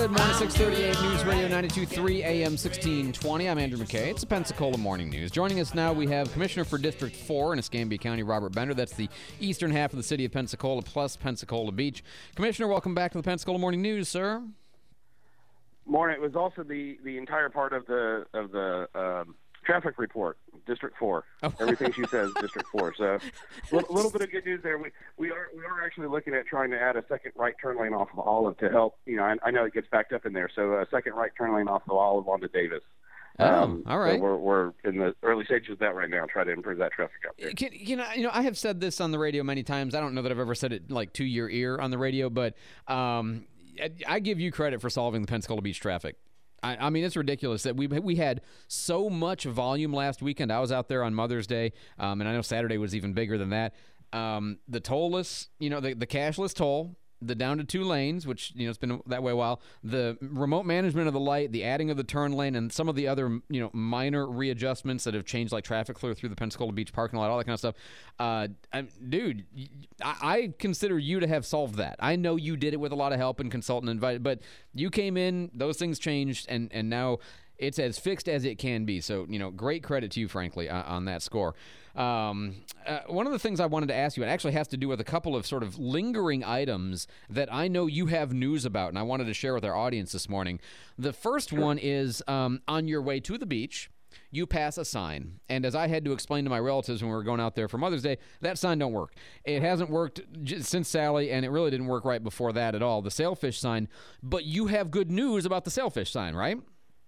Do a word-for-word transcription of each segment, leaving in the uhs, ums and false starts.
Good morning, six thirty-eight News Radio ninety-two point three A M sixteen twenty. I'm Andrew McKay. It's the Pensacola Morning News. Joining us now, we have Commissioner for District four in Escambia County, Robert Bender. That's the eastern half of the city of Pensacola plus Pensacola Beach. Commissioner, welcome back to the Pensacola Morning News, sir. Morning. It was also the, the entire part of the of the um, traffic report, District four. Oh. Everything she says, District four. So a little, little bit of good news there. We we are we are actually looking at trying to add a second right turn lane off of Olive to help. You know, I, I know it gets backed up in there, so a second right turn lane off of Olive onto Davis. Oh, um, all right. So we're we're in the early stages of that right now, trying to improve that traffic up there. Can, you know, you know, I have said this on the radio many times. I don't know that I've ever said it like to your ear on the radio, but um, I, I give you credit for solving the Pensacola Beach traffic. I, I mean, it's ridiculous that we we had so much volume last weekend. I was out there on Mother's Day, um, and I know Saturday was even bigger than that. Um, the tollless, you know, the, the cashless toll, the down to two lanes, which, you know, it's been that way a while, the remote management of the light, the adding of the turn lane, and some of the other, you know, minor readjustments that have changed, like traffic flow through the Pensacola Beach parking lot, all that kind of stuff. Uh, I, dude, I, I consider you to have solved that. I know you did it with a lot of help and consultant invited, but you came in, those things changed, and, and now it's as fixed as it can be. So, you know, great credit to you, frankly, uh, on that score. Um, uh, one of the things I wanted to ask you, it actually has to do with a couple of sort of lingering items that I know you have news about, and I wanted to share with our audience this morning. The first one is um, on your way to the beach, you pass a sign. And as I had to explain to my relatives when we were going out there for Mother's Day, that sign don't work. It hasn't worked j- since Sally, and it really didn't work right before that at all, the sailfish sign. But you have good news about the sailfish sign, right?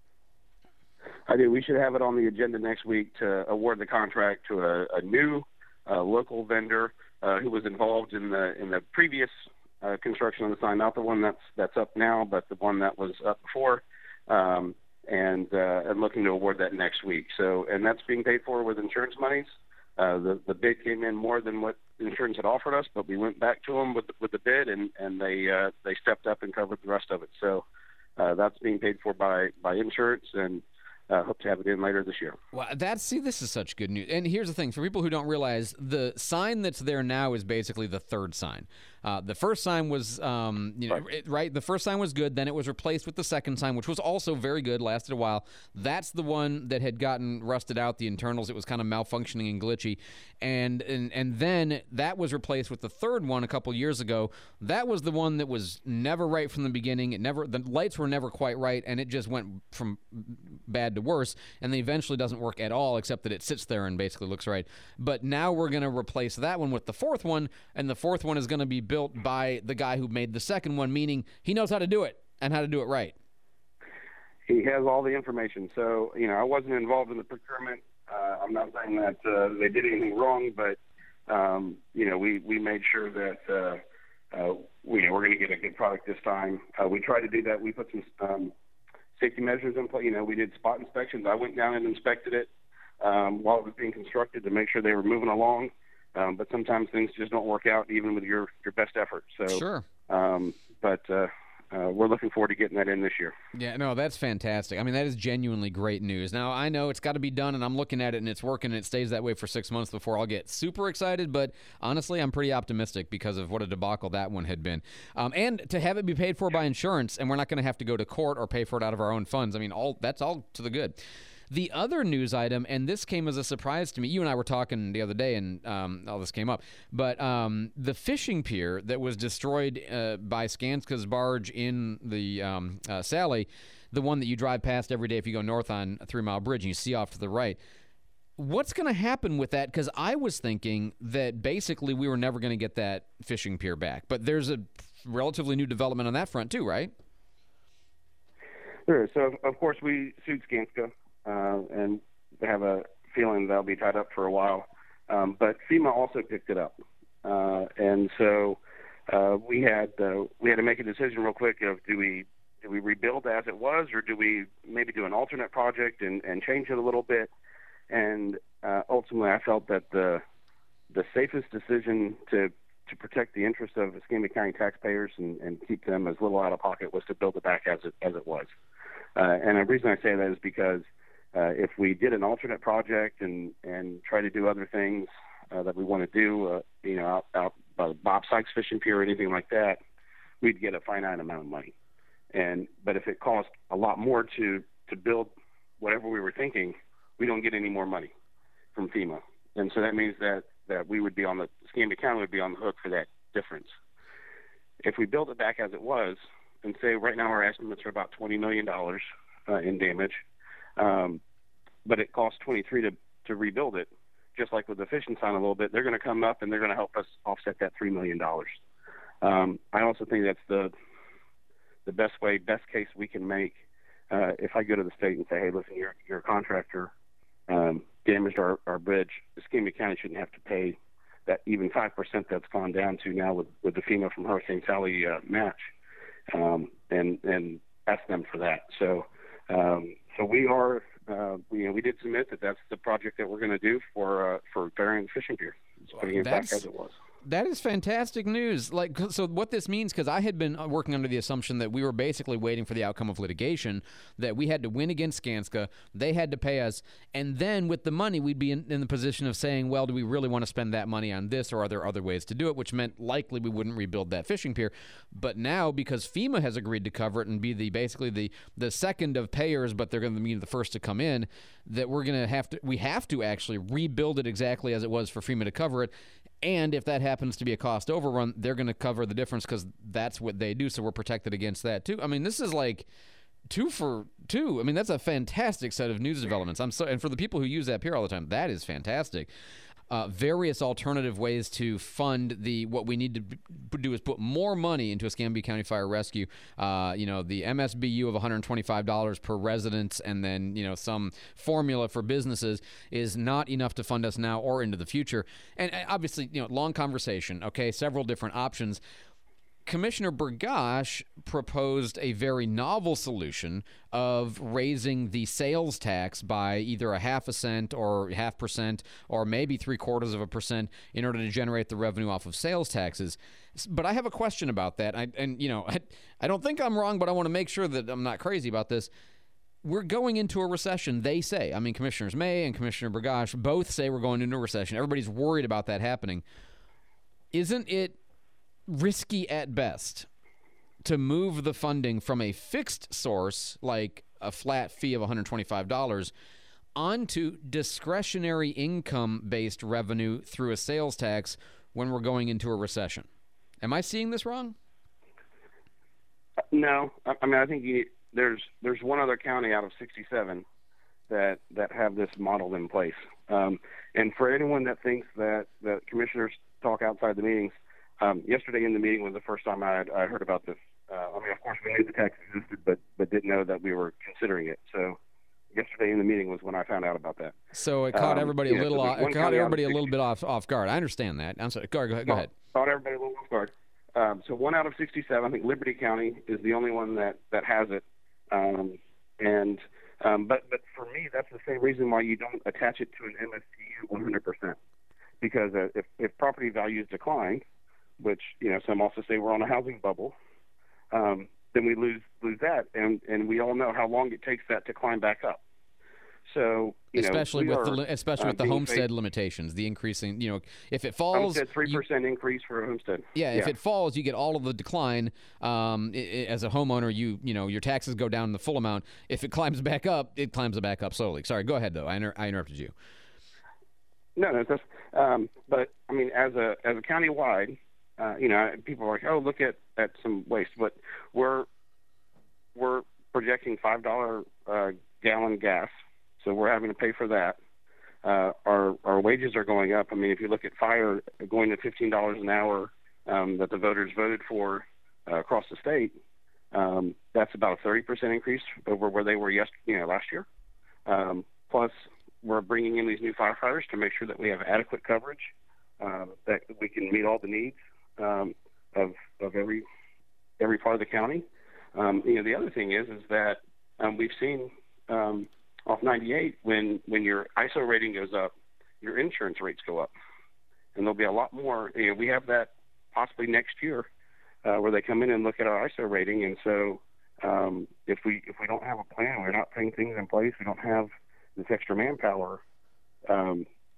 I do. We should have it on the agenda next week to award the contract to a, a new uh, local vendor uh, who was involved in the in the previous uh, construction of the sign, not the one that's that's up now, but the one that was up before, um, and uh, and looking to award that next week. So, and that's being paid for with insurance monies. Uh, the the bid came in more than what insurance had offered us, but we went back to them with with the bid, and and they uh, they stepped up and covered the rest of it. So uh, that's being paid for by by insurance, and Uh, hope to have it in later this year. Well, that's see, this is such good news. And here's the thing: for people who don't realize, the sign that's there now is basically the third sign. Uh, the first sign was, um, you know, right. It, right. The first sign was good. Then it was replaced with the second sign, which was also very good. Lasted a while. That's the one that had gotten rusted out. The internals, it was kind of malfunctioning and glitchy, and and and then that was replaced with the third one a couple years ago. That was the one that was never right from the beginning. It never, the lights were never quite right, and it just went from bad to worse, and then eventually doesn't work at all, except that it sits there and basically looks right. But now we're going to replace that one with the fourth one, and the fourth one is going to be built by the guy who made the second one, meaning he knows how to do it and how to do it right. He has all the information. So, you know, I wasn't involved in the procurement. Uh, I'm not saying that uh, they did anything wrong, but, um, you know, we, we made sure that, uh, uh, we, you know, we're going to get a good product this time. Uh, we tried to do that. We put some um, safety measures in place. You know, we did spot inspections. I went down and inspected it um, while it was being constructed to make sure they were moving along. Um, but sometimes things just don't work out, even with your, your best effort. So, sure. Um, but uh, uh, we're looking forward to getting that in this year. Yeah, no, that's fantastic. I mean, that is genuinely great news. Now, I know it's got to be done, and I'm looking at it, and it's working, and it stays that way for six months before I'll get super excited. But honestly, I'm pretty optimistic because of what a debacle that one had been. Um, and to have it be paid for by insurance, and we're not going to have to go to court or pay for it out of our own funds. I mean, all that's all to the good. The other news item, and this came as a surprise to me, you and I were talking the other day, and um, all this came up, but um, the fishing pier that was destroyed uh, by Skanska's barge in the um, uh, Sally, the one that you drive past every day if you go north on Three Mile Bridge and you see off to the right, what's going to happen with that? Because I was thinking that basically we were never going to get that fishing pier back, but there's a relatively new development on that front too, right? Sure. So, of course, we sued Skanska. Uh, and they have a feeling they'll be tied up for a while. Um, but FEMA also picked it up. Uh, and so uh, we had uh, we had to make a decision real quick of do we do we rebuild as it was, or do we maybe do an alternate project and, and change it a little bit? And uh, ultimately I felt that the the safest decision to to protect the interests of Escambia County taxpayers and, and keep them as little out of pocket was to build it back as it, as it was. Uh, and the reason I say that is because Uh, if we did an alternate project and, and try to do other things uh, that we want to do, uh, you know, out, out by the Bob Sykes Fishing Pier or anything like that, we'd get a finite amount of money. And but if it costs a lot more to to build whatever we were thinking, we don't get any more money from FEMA, and so that means that that we would be on the Escambia County would be on the hook for that difference. If we build it back as it was, and say right now our estimates are about twenty million dollars uh, in damage, um, but it costs twenty-three to to rebuild it. Just like with the fishing sign a little bit, they're going to come up and they're going to help us offset that three million dollars. Um, I also think that's the the best way, best case we can make. Uh, if I go to the state and say, hey, listen, you're, you're a contractor, um, damaged our, our bridge, Escambia County shouldn't have to pay that even five percent that's gone down to now with, with the FEMA from Hurricane Sally uh, match, um, and, and ask them for that. So, um, so we are, uh, we, you know, we did submit that that's the project that we're going to do for, uh, for burying the fishing pier, putting it That's... back as it was. That is fantastic news. Like, so what this means, because I had been working under the assumption that we were basically waiting for the outcome of litigation, that we had to win against Skanska, they had to pay us, and then with the money, we'd be in, in the position of saying, well, do we really want to spend that money on this, or are there other ways to do it, which meant likely we wouldn't rebuild that fishing pier. But now, because FEMA has agreed to cover it and be the basically the, the second of payers, but they're going to be the first to come in, that we're going to have to, we have to actually rebuild it exactly as it was for FEMA to cover it. And if that happens to be a cost overrun, they're going to cover the difference because that's what they do. So we're protected against that too. I mean, this is like two for two. I mean, that's a fantastic set of news developments. I'm so, and for the people who use that pier all the time, that is fantastic. Uh, various alternative ways to fund the what we need to b- do is put more money into Escambia County Fire Rescue. Uh, you know, the M S B U of one hundred twenty-five dollars per resident, and then you know some formula for businesses is not enough to fund us now or into the future. And uh, obviously, you know, long conversation. Okay, several different options. Commissioner Burgash proposed a very novel solution of raising the sales tax by either a half a cent or half percent or maybe three quarters of a percent in order to generate the revenue off of sales taxes. But I have a question about that. I, and, you know, I, I don't think I'm wrong, but I want to make sure that I'm not crazy about this. We're going into a recession, they say. I mean, Commissioners May and Commissioner Burgash both say we're going into a recession. Everybody's worried about that happening. Isn't it risky at best to move the funding from a fixed source like a flat fee of one hundred twenty-five dollars onto discretionary income-based revenue through a sales tax when we're going into a recession? Am I seeing this wrong? No, I mean I think you, there's there's one other county out of sixty-seven that that have this model in place. Um, and for anyone that thinks that that commissioners talk outside the meetings. Um, yesterday in the meeting was the first time I had I heard about this. Uh, I mean, of course, we knew the tax existed, but but didn't know that we were considering it. So yesterday in the meeting was when I found out about that. So it caught um, everybody a yeah, little so off, it caught everybody a little bit off off guard. I understand that. I'm sorry. Go, go, go ahead. Caught everybody a little off guard. Um, so one out of sixty-seven, I think Liberty County is the only one that, that has it. Um, and um, but but for me, that's the same reason why you don't attach it to an M S T U one hundred percent. Because uh, if if property values decline, which, you know, some also say we're on a housing bubble, um, then we lose lose that. And, and we all know how long it takes that to climb back up. So, you especially know, with are, the especially uh, with the homestead faced, limitations, the increasing, you know, if it falls, homestead three percent increase for a homestead. Yeah, yeah, if it falls, you get all of the decline. Um, it, it, as a homeowner, you you know your taxes go down the full amount. If it climbs back up, it climbs back up slowly. Sorry, go ahead though. I, inter- I interrupted you. No, no, that's, um, but I mean, as a as a county-wide. Uh, you know, people are like, oh, look at, at some waste, but we're we're projecting five dollar uh, gallon gas, so we're having to pay for that. Uh, our our wages are going up. I mean, if you look at fire going to fifteen dollars an hour um, that the voters voted for uh, across the state, um, that's about a thirty percent increase over where they were yesterday, you know, last year. Um, plus, we're bringing in these new firefighters to make sure that we have adequate coverage, uh, that we can meet all the needs. Um, of of every every part of the county. Um, you know, the other thing is is that um, we've seen um, off ninety-eight when when your I S O rating goes up, your insurance rates go up, and there'll be a lot more. You know, we have that possibly next year uh, where they come in and look at our I S O rating, and so um, if we if we don't have a plan, we're not putting things in place, we don't have this extra manpower. Um,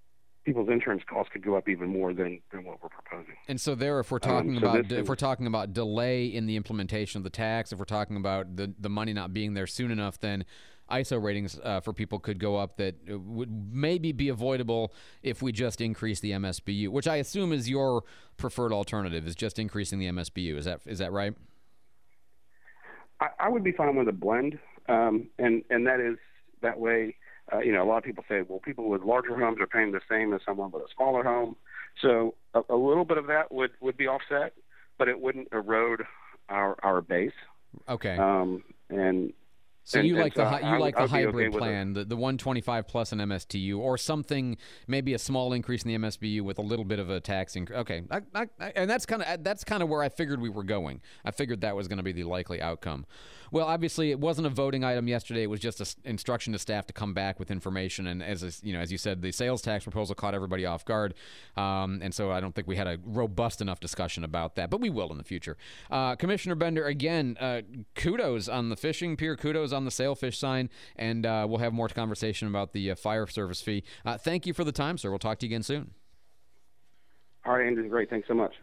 people's insurance costs could go up even more than, than what we're proposing. And so there, if we're talking Um, so about this if is- we're talking about delay in the implementation of the tax, if we're talking about the the money not being there soon enough, then I S O ratings uh, for people could go up that would maybe be avoidable if we just increase the M S B U, which I assume is your preferred alternative, is just increasing the M S B U. Is that is that right? I, I would be fine with a blend, um, and and that is that way. Uh, you know, a lot of people say, well, people with larger homes are paying the same as someone with a smaller home. So a, a little bit of that would, would be offset, but it wouldn't erode our our base. Okay. Um, and So and, you and like so the hi- I you would- like I the would be okay hybrid with it. plan, the the one twenty-five plus an M S T U, or something, maybe a small increase in the M S B U with a little bit of a tax increase. Okay, I, I, I, and that's kind of that's kind of where I figured we were going. I figured that was going to be the likely outcome. Well, obviously, it wasn't a voting item yesterday. It was just an instruction to staff to come back with information. And as a, you know, as you said, the sales tax proposal caught everybody off guard, um, and so I don't think we had a robust enough discussion about that. But we will in the future. Uh, Commissioner Bender, again, uh, kudos on the fishing pier, kudos on the sailfish sign, and uh, we'll have more conversation about the uh, fire service fee. Uh, thank you for the time, sir. We'll talk to you again soon. All right, Andrew, great. Thanks so much.